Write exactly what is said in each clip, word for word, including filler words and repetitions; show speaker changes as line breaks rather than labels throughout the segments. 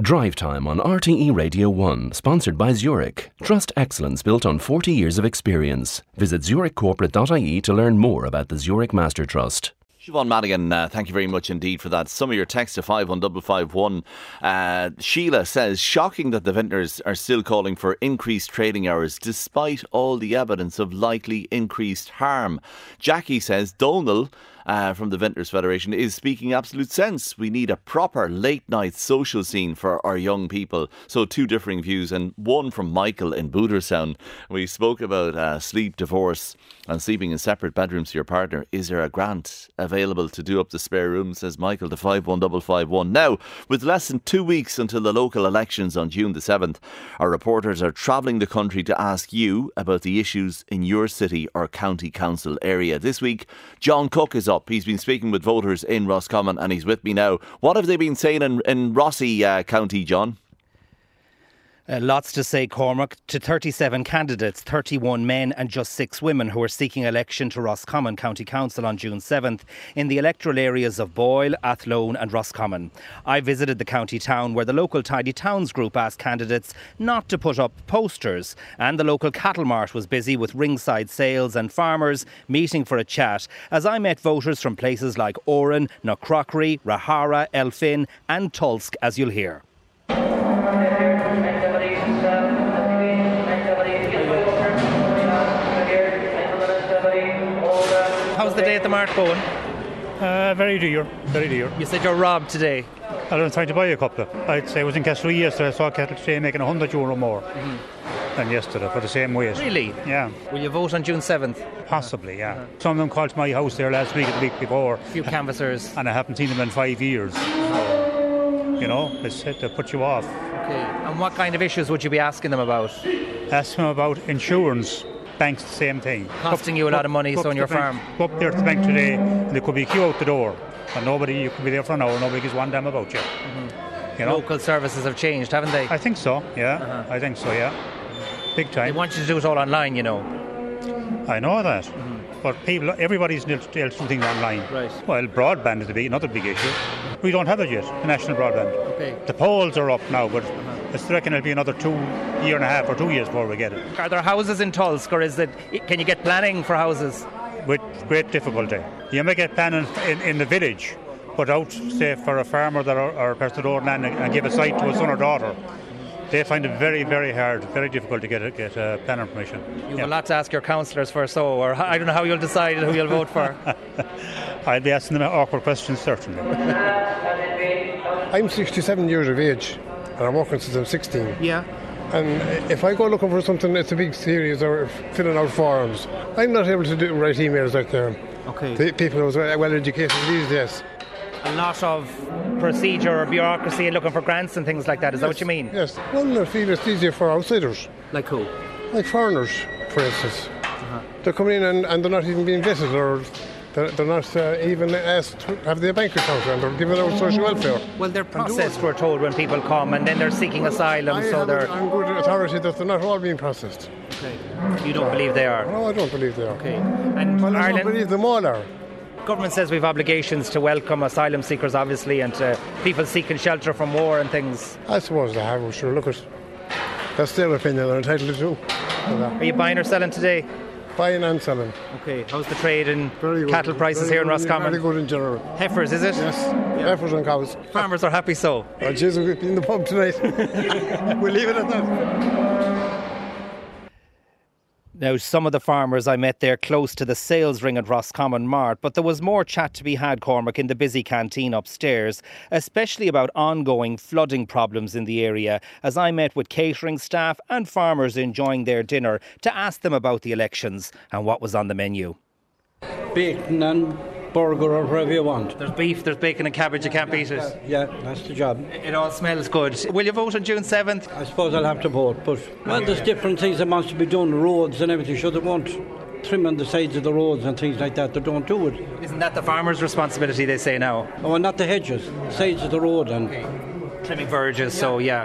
Drive Time on R T E Radio one, sponsored by Zurich. Trust excellence built on forty years of experience. Visit zurich corporate dot I E to learn more about the Zurich Master Trust.
Siobhan Madigan, uh, thank you very much indeed for that. Some of your texts to five one five five one. Uh, Sheila says, shocking that the vintners are still calling for increased trading hours despite all the evidence of likely increased harm. Jackie says, Donal uh, from the Vintners Federation is speaking absolute sense. We need a proper late night social scene for our young people. So two differing views, and one from Michael in Booterstown. We spoke about uh, sleep divorce and sleeping in separate bedrooms to your partner. Is there a grant available to do up the spare room, says Michael to five one five five one. Now, with less than two weeks until the local elections on June the seventh, our reporters are travelling the country to ask you about the issues in your city or county council area. This week, John Cook is up. He's been speaking with voters in Roscommon and he's with me now. What have they been saying in, in Rossi uh, County, John?
Uh, lots to say, Cormac. To thirty-seven candidates, thirty-one men and just six women who are seeking election to Roscommon County Council on June seventh in the electoral areas of Boyle, Athlone and Roscommon. I visited the county town where the local Tidy Towns group asked candidates not to put up posters, and the local cattle mart was busy with ringside sales and farmers meeting for a chat as I met voters from places like Oran, Knockcrockery, Rahara, Elphin and Tulsk, as you'll hear. How's the day at the mart going?
Uh, very dear, very dear.
You said you're robbed today.
I was trying to buy a couple. I'd say I was in Castlereagh yesterday. I saw cattle today making one hundred euro more mm-hmm. than yesterday for the same weight.
Really?
Yeah.
Will you vote on June seventh?
Possibly, yeah. Uh-huh. Some of them called to my house there last week and the week before.
A few canvassers.
And I haven't seen them in five years. So, you know, it's to put you off.
Okay. And what kind of issues would you be asking them about?
Ask them about insurance. Banks, the same thing.
Costing
up,
you a lot
up,
of money, so on your
bank,
farm.
Go up there to the bank today, and there could be a queue out the door, and nobody, you could be there for an hour, nobody gives one damn about you. Mm-hmm. You know?
Local services have changed, haven't they?
I think so, yeah. Uh-huh. I think so, yeah. Big time.
They want you to do it all online, you know.
I know that. Mm-hmm. But people, everybody's able to do things online.
Right.
Well, broadband is a big, another big issue. We don't have it yet, the national broadband.
Okay.
The polls are up now, but uh-huh. I reckon it'll be another two year and a half or two years before we get it.
Are there houses in Tulsk, or is it? Can you get planning for houses?
With great difficulty. You may get planning in, in the village, but out, say, for a farmer that or, or a person that own land and, and give a site to a son or daughter, they find it very, very hard, very difficult to get get uh, planning permission.
You have
yeah.
a lot to ask your councillors for, so, or I don't know how you'll decide who you'll vote for.
I'll be asking them awkward questions, certainly.
I'm sixty-seven years of age, and I'm working since I'm sixteen.
Yeah.
And if I go looking for something that's a big series or filling out forms, I'm not able to do write emails out there.
Okay.
The people who are well educated these days.
A lot of procedure or bureaucracy and looking for grants and things like that. Is
yes,
that what you mean?
Yes. Well, I feel it's easier for outsiders.
Like who?
Like foreigners, for instance. Uh-huh. They're coming in and, and they're not even being vetted, or they're, they're not uh, even asked to have their bank account, and they're giving out social welfare.
Well, they're processed, we're told, when people come, and then they're seeking asylum.
I
so
have
they're.
I'm good authority that they're not all being processed.
Okay. You don't believe they are?
No, I don't believe they are.
Okay. And
well, I
Ireland,
don't believe them all are.
Government says we've obligations to welcome asylum seekers, obviously, and to people seeking shelter from war and things.
I suppose they have. Sure, look at that's their opinion. They're entitled to.
Are you buying or selling today?
Buying and selling.
Okay. How's the trade in
very
cattle
good.
prices
very
here in
good,
Roscommon?
Very good in general.
Heifers, is it?
Yes. Yeah. Heifers and cows.
Farmers are happy so.
Oh, Jesus, we'll be in the pub tonight. We'll leave it at that.
Now, some of the farmers I met there close to the sales ring at Roscommon Mart, but there was more chat to be had, Cormac, in the busy canteen upstairs, especially about ongoing flooding problems in the area, as I met with catering staff and farmers enjoying their dinner to ask them about the elections and what was on the menu.
Bacon and burger or whatever you want.
There's beef, there's bacon and cabbage, you can't beat it.
Yeah, that's the job.
It all smells good. Will you vote on June seventh?
I suppose I'll have to vote, but well, there's different things that wants to be done, roads and everything. Sure, they won't trim on the sides of the roads and things like that. They don't do it.
Isn't that the farmer's responsibility, they say now?
Oh, and not the hedges, sides of the road and...
Okay. Trimming verges, yeah. so yeah.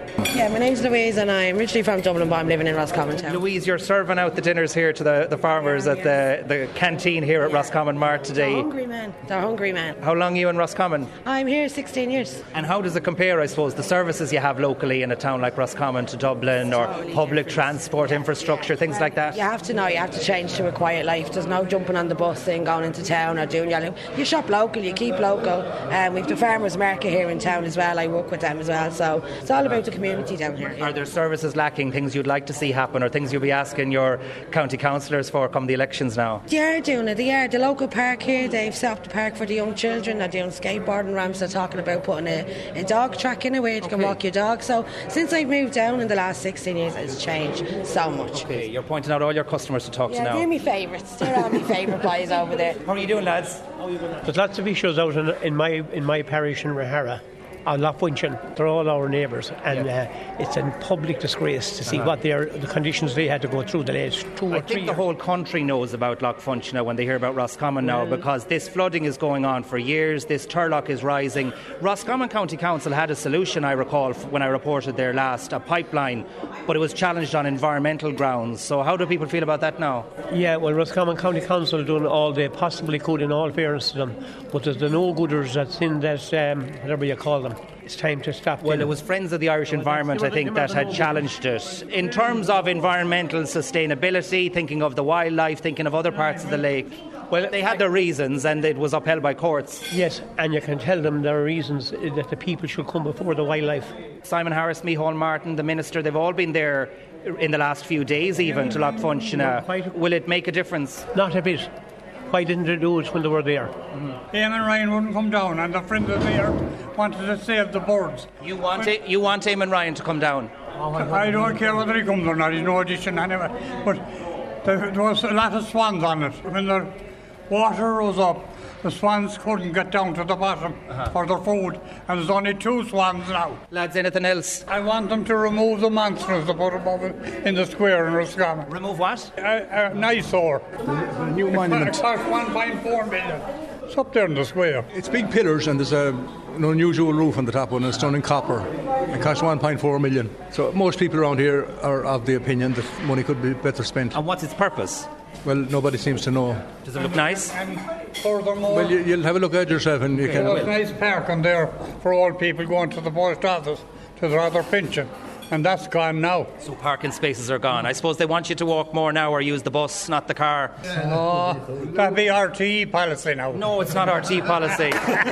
Yeah, my name's Louise and I'm originally from Dublin, but I'm living in Roscommon town.
Louise, you're serving out the dinners here to the, the farmers at the, the canteen here at Roscommon Mart today.
They're hungry men. They're hungry men.
How long are you in Roscommon?
I'm here sixteen years.
And how does it compare, I suppose, the services you have locally in a town like Roscommon to Dublin, or
Totally
public
different.
transport, infrastructure, things like that?
You have to know, you have to change to a quiet life. There's no jumping on the bus thing, going into town or doing your... You shop local, you keep local. Um, we've the farmers market here in town as well. I work with them as well. So it's all about the community down here. Yeah.
Are there services lacking, things you'd like to see happen, or things you'll be asking your county councillors for come the elections now?
They are doing it. They are. The local park here, they've set up the park for the young children. They're doing skateboarding ramps. They're talking about putting a, a dog track in it where you can walk your dog. So since I've moved down in the last sixteen years, it's changed so much.
Okay, you're pointing out all your customers to talk
Yeah,
to now.
they're my favourites. They're all my favourite guys over there.
How are you doing, lads?
There's lots of issues out in, in my in my parish in Rahara. On Lough. They're all our neighbours, and uh, it's a public disgrace to see uh-huh. what their the conditions they had to go through the last two
I
or three
think the
years.
whole country knows about Lough when they hear about Roscommon now,
Well,
because this flooding is going on for years. This Turlough is rising. Roscommon County Council had a solution, I recall, when I reported there last, a pipeline, but it was challenged on environmental grounds. So how do people feel about that now?
Yeah, well, Roscommon County Council are doing all they possibly could in all fairness to them, but there's the no-gooders that's in that, um, whatever you call them. It's time to stop.
Well,
them.
it was Friends of the Irish Environment, I think, that had challenged it. In terms of environmental sustainability, thinking of the wildlife, thinking of other parts of the lake, well, they had their reasons and it was upheld by courts.
Yes, and you can tell them there are reasons that the people should come before the wildlife.
Simon Harris, Micheál Martin, the Minister, they've all been there in the last few days even to Lough Funchina. Will it make a difference?
Not a bit. Why didn't they do it when they were there?
Mm-hmm. Eamon Ryan wouldn't come down, and the Friends of the Mayor wanted to save the birds.
You want it, you want Eamon Ryan to come down?
Oh, I don't care whether he comes or not, he's no addition anyway. But there, there was a lot of swans on it. When the water rose up, the swans couldn't get down to the bottom uh-huh. for their food, and there's only two swans now.
Lads, anything else?
I want them to remove the monsters that put above it in the square in Roscommon.
Remove what?
A, a nice eyesore.
The new monument.
It cost one point four million. It's up there in the square.
It's big pillars and there's a, an unusual roof on the top one, and it's done in copper. It costs one point four million. So most people around here are of the opinion that money could be better spent.
And what's its purpose?
Well, nobody seems to know.
Does it look nice?
And furthermore...
Well, you, you'll have a look at yourself and you can...
There's a nice park on there for old people going to the post office to their other pension. And that's gone now.
So parking spaces are gone. I suppose they want you to walk more now or use the bus, not the car.
Oh, that'd be R T E policy now.
No, it's not R T E policy.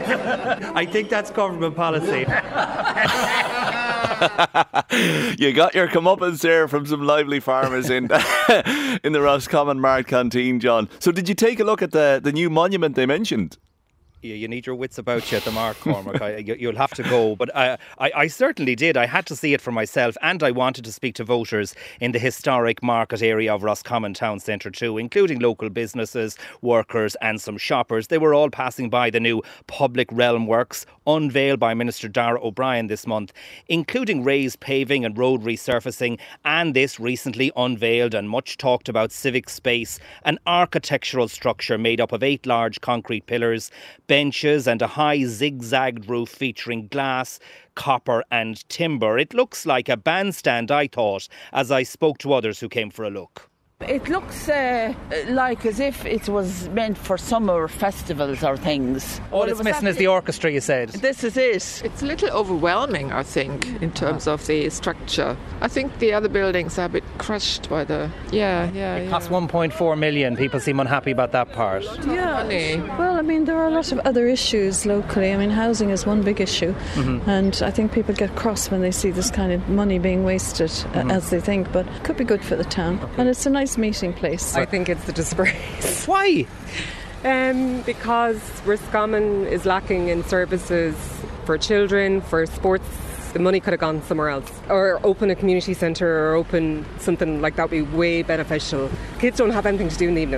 I think that's government policy.
You got your comeuppance there from some lively farmers in in the Roscommon Mart canteen, John. So did you take a look at the, the new monument they mentioned?
Yeah, you need your wits about you at the Mark, Cormac. I, you, you'll have to go. But I, I, I certainly did. I had to see it for myself, and I wanted to speak to voters in the historic market area of Roscommon Town Centre too, including local businesses, workers and some shoppers. They were all passing by the new Public Realm Works, unveiled by Minister Darragh O'Brien this month, including raised paving and road resurfacing, and this recently unveiled and much talked about civic space, an architectural structure made up of eight large concrete pillars, benches and a high zigzagged roof featuring glass, copper and timber. It looks like a bandstand, I thought, as I spoke to others who came for a look.
It looks uh, like as if it was meant for summer festivals or things.
All well, it's it missing is the orchestra, you said.
This is it.
It's a little overwhelming, I think, in terms of the structure. I think the other buildings are a bit crushed by the... Yeah, yeah,
It
yeah.
costs one point four million. People seem unhappy about that part.
Yeah. Money.
Well, I mean, there are a lot of other issues locally. I mean, housing is one big issue. Mm-hmm. And I think people get cross when they see this kind of money being wasted, mm-hmm. uh, as they think. But it could be good for the town. Okay. And it's a nice meeting place.
I think it's a disgrace.
Why?
Um, because Roscommon is lacking in services for children, for sports. The money could have gone somewhere else. Or open a community centre or open something like that would be way beneficial. Kids don't have anything to do in the evening.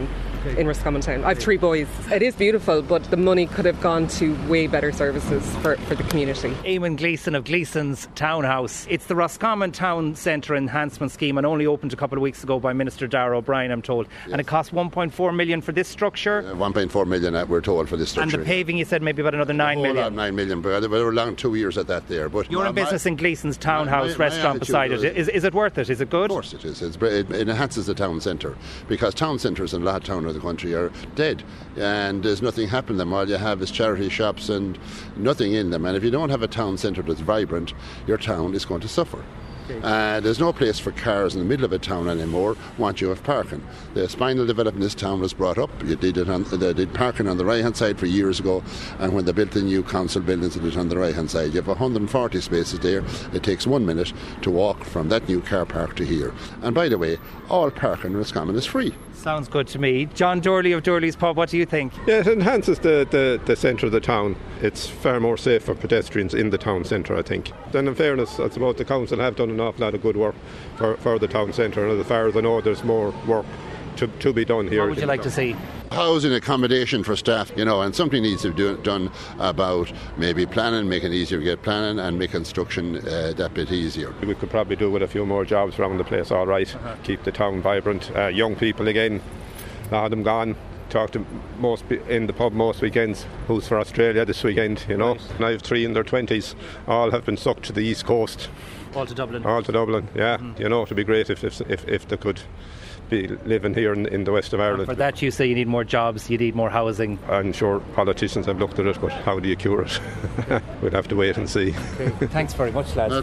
okay. in Roscommon Town. I have three boys. It is beautiful, but the money could have gone to way better services for, for the community.
Eamon Gleeson of Gleeson's Townhouse. It's the Roscommon Town Centre Enhancement Scheme and only opened a couple of weeks ago by Minister Darragh O'Brien, I'm told. Yes. And it cost one point four million for this structure.
Uh, one point four million uh, we're told for this structure.
And the paving, you said, maybe about another nine million.
Of nine million, but we were long two years at that there. But
you're
my,
in business
my,
in Gleeson's Townhouse
my, my,
restaurant
my
beside it. Is, is it worth it? Is it good?
Of course it is. It's, it, it enhances the town centre because town centres in a lot of towns of the country are dead and there's nothing happening them. All you have is charity shops and nothing in them. And if you don't have a town centre that's vibrant, your town is going to suffer. Uh, there's no place for cars in the middle of a town anymore once you have parking. The spinal development in this town was brought up. You did it on, they did parking on the right hand side for years ago, and when they built the new council buildings, it was on the right hand side. You have one hundred forty spaces there. It takes one minute to walk from that new car park to here. And by the way, all parking in Roscommon is free.
Sounds good to me. John Durley of Durley's Pub, what do you think?
Yeah, it enhances the, the, the centre of the town. It's far more safe for pedestrians in the town centre, I think. Then in fairness, I suppose the council have done an awful lot of good work for, for the town centre, and as far as I know, there's more work to, to be done here.
What would you like to see?
Housing accommodation for staff, you know, and something needs to be do, done about maybe planning, making it easier to get planning and make construction uh, that bit easier.
We could probably do with a few more jobs around the place, all right. Uh-huh. Keep the town vibrant. Uh, young people again, a lot of them gone. Talk to most in the pub most weekends who's for Australia this weekend, you know. Nice. And I have three in their twenties, all have been sucked to the East Coast.
All to Dublin.
All to Dublin, yeah. Mm-hmm. You know, it'd be great if if if, if they could be living here in, in the west of Ireland.
And for that you say you need more jobs, you need more housing.
I'm sure politicians have looked at it, but how do you cure it? We'll have to wait and see.
Okay. Thanks very much, lads.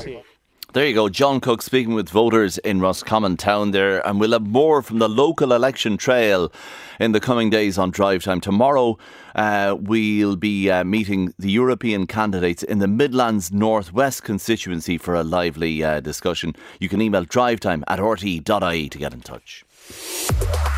There you go, John Cook speaking with voters in Roscommon Town there, and we'll have more from the local election trail in the coming days on Drive Time. Tomorrow uh, we'll be uh, meeting the European candidates in the Midlands North West constituency for a lively uh, discussion. You can email drivetime at r t e dot i e to get in touch.